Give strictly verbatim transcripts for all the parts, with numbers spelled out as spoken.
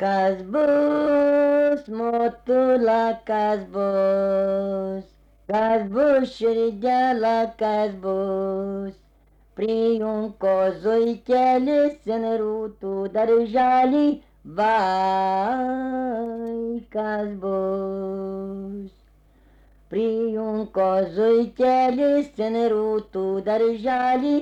Kas bus, motula, kas bus, kas bus, širdėla, kas bus. Prijunko zuikelis in rūtų darželį, vai, kas bus. Prijunko zuikelis in rūtų darželį,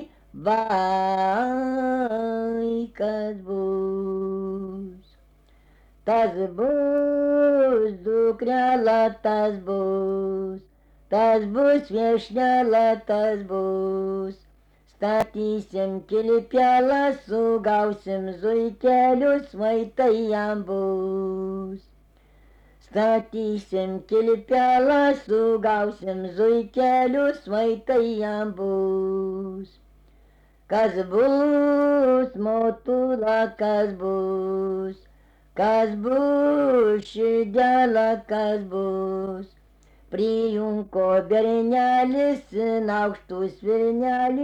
vai, kas bus. Tas bus, dukrela, tas bus, tas bus, viešnela, tas bus. Statysim kilpelą, sugausim zuikelius, vaikai jam bus. Statysim kilpelą, sugausim zuikelius, vaikai jam bus. Kas bus, motula, kas bus, kas bus, širdėla, kas bus. Prijunko bernelis in aukštus virnelį,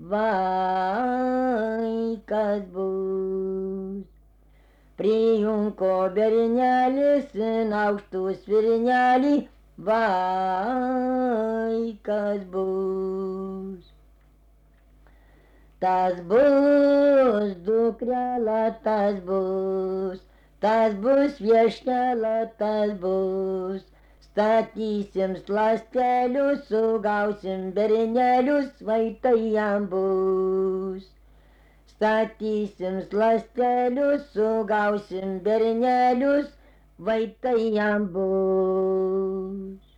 vai, kas bus. Prijunko bernelis in aukštus virnelį, vai, kas bus. Tas bus, dukrela, tas bus, tas bus, viešnela, tas bus. Statysim slastelius, sugausim bernelius, vaikai jam bus. Statysim slastelius, sugausim bernelius, vaikai jam bus.